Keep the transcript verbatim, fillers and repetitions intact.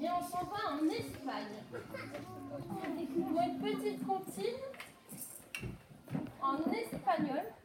Et on s'en va en Espagne. On découvre une petite comptine en espagnol.